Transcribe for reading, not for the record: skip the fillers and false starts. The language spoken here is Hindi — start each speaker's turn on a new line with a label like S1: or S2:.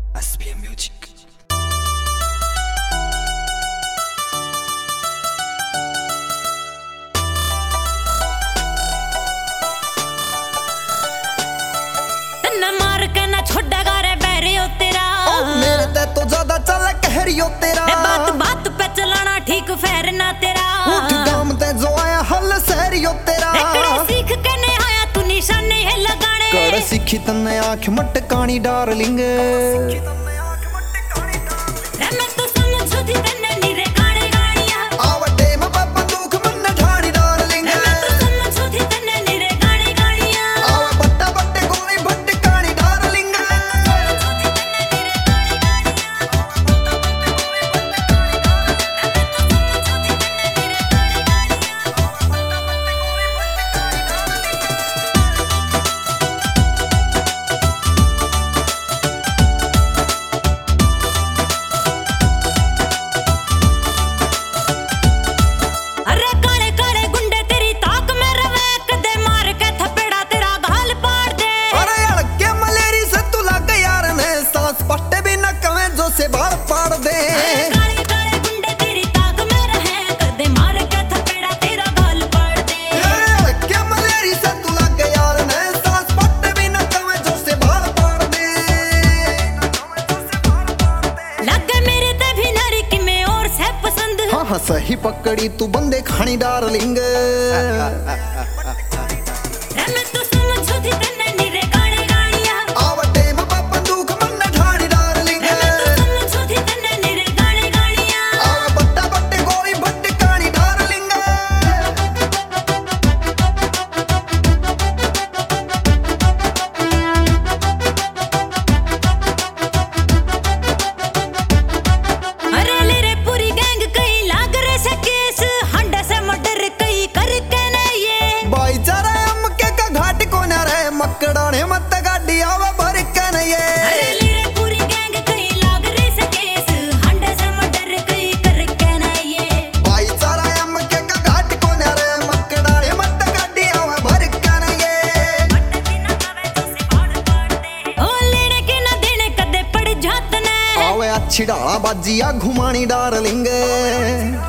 S1: SPM Music.
S2: मार के ना छोड़ेगा रे बैरियो तेरा।
S1: मेरे ते तो ज्यादा चल कहरियो तेरा।
S2: बात बात पे चलाना ठीक फेर ना तेरा।
S1: उठ काम ते जो आया हल सहरियो तेरा।
S2: सीख के नहीं आया तू निशाने है लगाने।
S1: कर सीखी तन्ने आँख मटकानी डार्लिंग। से बाल पाड़ दे
S2: काले काले गुंडे तेरी ताक में रहे कदे मार के थपेड़ा तेरा गाल पाड़ दे।
S1: क्या मलेरी से तू लग यार ने सांस पट्टे भी न कवे जो से बाल पाड़ दे।
S2: लग मेरे ते भी नारी की मैं और से पसंद।
S1: हाँ सही पकड़ी तू बंदे खानी डार्लिंग। मकड़ाने मत गाड़ी आवे भर के नहीं
S2: अरे लीरे पूरी गैंग कहीं लाग रे से केस हंडे से मर्डर कहीं कर के नहीं ये
S1: भाईचारा हम के का घाट को न रे मकड़ाने मत गाड़ी आवे भर के नहीं
S2: मत बिना कवे तो से बाड़ पाड़ दे। ओ लेने के ना देने कदे पड़ जात ने
S1: आवे अच्छी डाला बाजिया घुमानी डार्लिंग।